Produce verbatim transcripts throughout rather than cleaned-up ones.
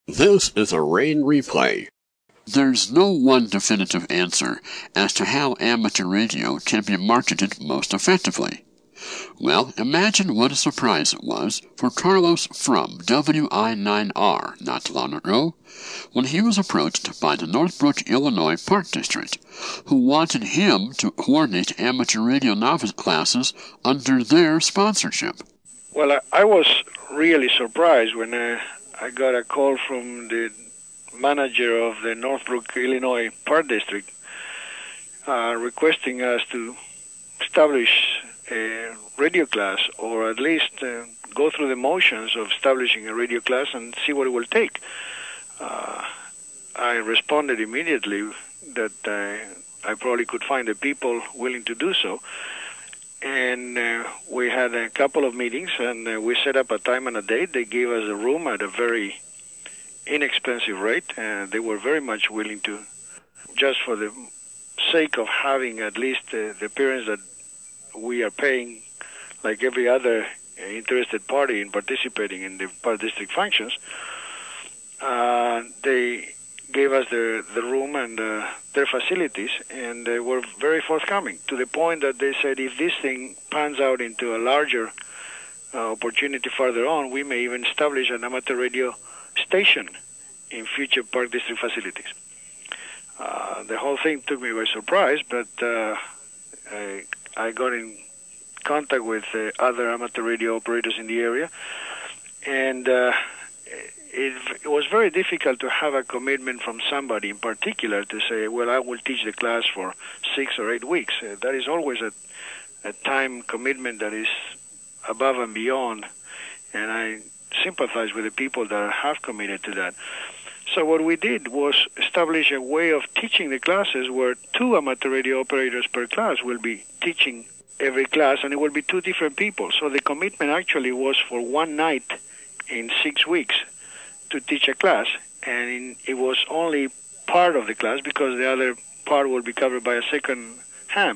This is a rain replay. There's no one definitive answer as to how amateur radio can be marketed most effectively. Well, imagine what a surprise it was for Carlos from W I nine R not too long ago when he was approached by the Northbrook, Illinois Park District, who wanted him to coordinate amateur radio novice classes under their sponsorship. Well, I, I was really surprised when uh, I got a call from the manager of the Northbrook, Illinois Park District uh, requesting us to establish a radio class, or at least uh, go through the motions of establishing a radio class and see what it will take. Uh, I responded immediately that uh, I probably could find the people willing to do so. And uh, we had a couple of meetings, and uh, we set up a time and a date. They gave us a room at a very inexpensive rate, and they were very much willing to, just for the sake of having at least uh, the appearance that we are paying like every other interested party in participating in the Park District functions. Uh, they gave us the, the room and uh, their facilities, and they were very forthcoming, to the point that they said if this thing pans out into a larger uh, opportunity further on, we may even establish an amateur radio station in future Park District facilities. Uh, the whole thing took me by surprise, but uh, I, I got in contact with uh, other amateur radio operators in the area, and uh, it, it was very difficult to have a commitment from somebody in particular to say, well, I will teach the class for six or eight weeks. Uh, that is always a, a time commitment that is above and beyond, and I sympathize with the people that have committed to that. So what we did was establish a way of teaching the classes where two amateur radio operators per class will be teaching every class, and it will be two different people. So the commitment actually was for one night in six weeks to teach a class, and in, it was only part of the class because the other part will be covered by a second ham.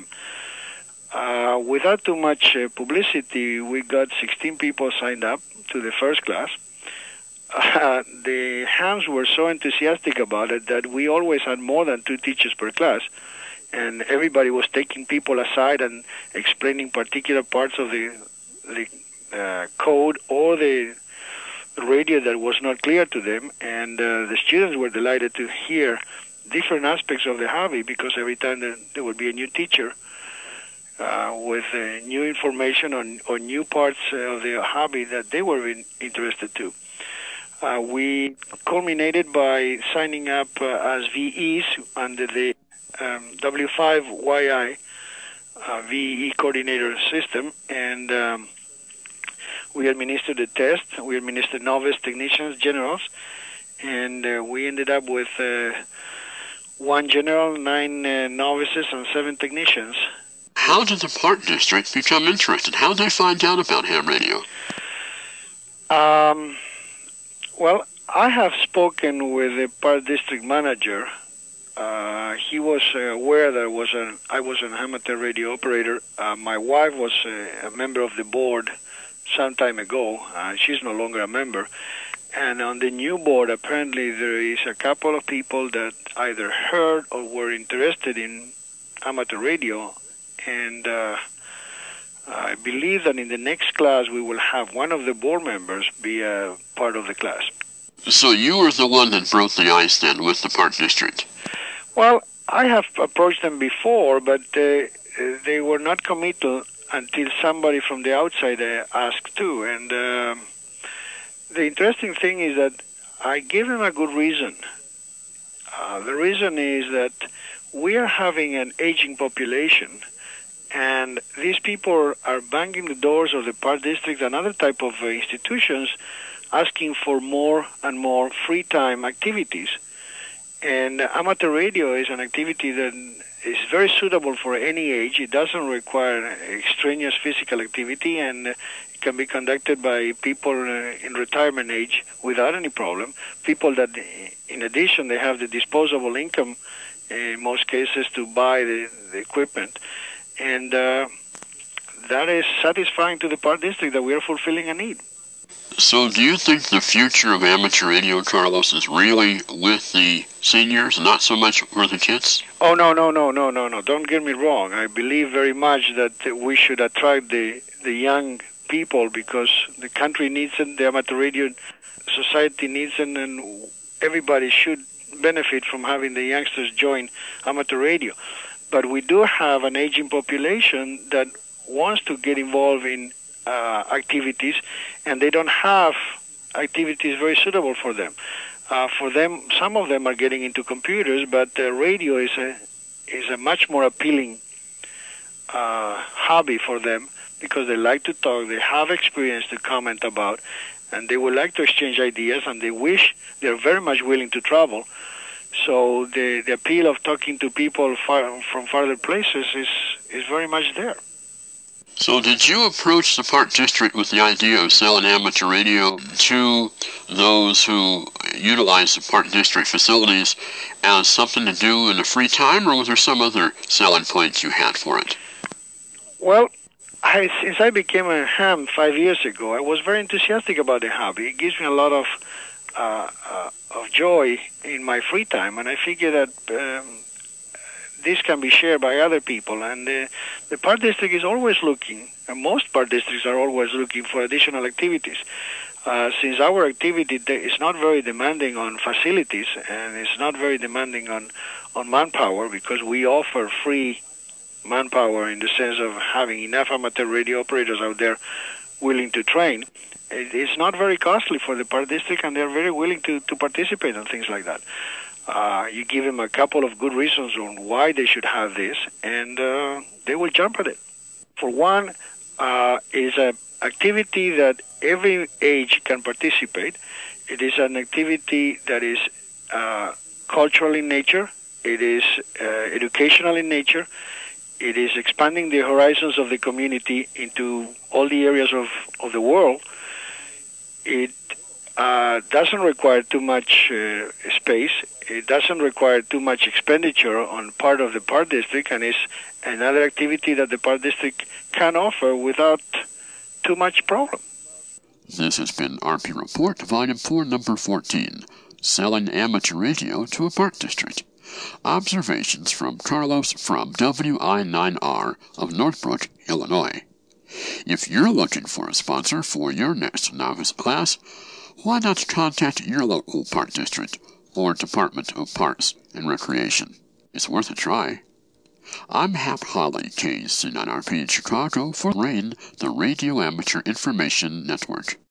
Uh, without too much uh, publicity, we got sixteen people signed up to the first class. Uh, the hams were so enthusiastic about it that we always had more than two teachers per class, and everybody was taking people aside and explaining particular parts of the, the uh, code or the radio that was not clear to them, and uh, the students were delighted to hear different aspects of the hobby, because every time there, there would be a new teacher uh, with uh, new information on, on new parts of the hobby that they were in, interested to. Uh, we culminated by signing up uh, as V Es under the um, W five Y I uh, V E coordinator system, and um, we administered the test. We administered novice technicians, generals, and uh, we ended up with uh, one general, nine uh, novices, and seven technicians. How did the Park District become interested? How did they find out about ham radio? Um... Well, I have spoken with the Park District manager. Uh, he was uh, aware that I was an, I was an amateur radio operator. Uh, my wife was uh, a member of the board some time ago. Uh, she's no longer a member. And on the new board, apparently there is a couple of people that either heard or were interested in amateur radio. And uh, I believe that in the next class we will have one of the board members be a part of the class. So you were the one that broke the ice then with the Park District? Well, I have approached them before, but uh, they were not committal until somebody from the outside uh, asked too. And uh, the interesting thing is that I gave them a good reason. Uh, the reason is that we are having an aging population, and these people are banging the doors of the Park District and other type of uh, institutions, asking for more and more free time activities. And amateur radio is an activity that is very suitable for any age. It doesn't require extraneous physical activity, and it can be conducted by people in retirement age without any problem. People that, in addition, they have the disposable income in most cases to buy the, the equipment. And uh, that is satisfying to the Park District that we are fulfilling a need. So do you think the future of amateur radio, Carlos, is really with the seniors, not so much with the kids? Oh, no, no, no, no, no, no. Don't get me wrong. I believe very much that we should attract the, the young people because the country needs it, the amateur radio society needs it, and everybody should benefit from having the youngsters join amateur radio. But we do have an aging population that wants to get involved in uh, activities, and they don't have activities very suitable for them. Uh, for them, some of them are getting into computers, but uh, radio is a is a much more appealing uh, hobby for them because they like to talk, they have experience to comment about, and they would like to exchange ideas, and they wish they're very much willing to travel. So the the appeal of talking to people far, from farther places is is very much there. So did you approach the Park District with the idea of selling amateur radio to those who utilize the Park District facilities as something to do in the free time, or was there some other selling points you had for it? Well, I, since I became a ham five years ago, I was very enthusiastic about the hobby. It gives me a lot of uh, uh, of joy in my free time, and I figure that um, this can be shared by other people. And uh, the Park District is always looking, and most Park Districts are always looking for additional activities. Uh, since our activity is not very demanding on facilities, and it's not very demanding on, on manpower, because we offer free manpower in the sense of having enough amateur radio operators out there willing to train, it's not very costly for the Park District, and they're very willing to, to participate in things like that. Uh, you give them a couple of good reasons on why they should have this, and uh, they will jump at it. For one, uh, it's an activity that every age can participate. It is an activity that is uh, cultural in nature. It is uh, educational in nature. It is expanding the horizons of the community into all the areas of, of the world. It uh, doesn't require too much uh, space. It doesn't require too much expenditure on part of the Park District, and is another activity that the Park District can offer without too much problem. This has been R P Report, Volume four, Number fourteen, Selling Amateur Radio to a Park District. Observations from Carlos from W I nine R of Northbrook, Illinois. If you're looking for a sponsor for your next novice class, why not contact your local Park District or Department of Parks and Recreation? It's worth a try. I'm Hap Holly, K C nine R P in Chicago, for RAIN, the Radio Amateur Information Network.